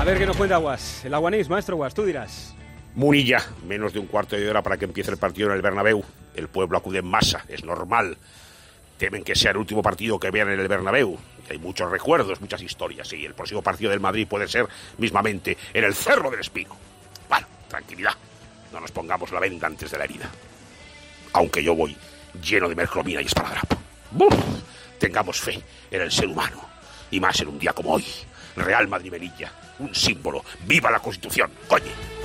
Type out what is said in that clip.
A ver qué nos cuenta Guas. El Aguanís, maestro Guas, tú dirás. Munilla, menos de un cuarto de hora para que empiece el partido en el Bernabéu. El pueblo acude en masa, es normal. Temen que sea el último partido que vean en el Bernabéu. Hay muchos recuerdos, muchas historias, y el próximo partido del Madrid puede ser mismamente en el Cerro del Espino. Bueno, tranquilidad, no nos pongamos la venda antes de la herida. Aunque yo voy lleno de mercromina y esparadrapo. ¡Buf! Tengamos fe en el ser humano, y más en un día como hoy. Real Madrid-Melilla, un símbolo. ¡Viva la Constitución, coño!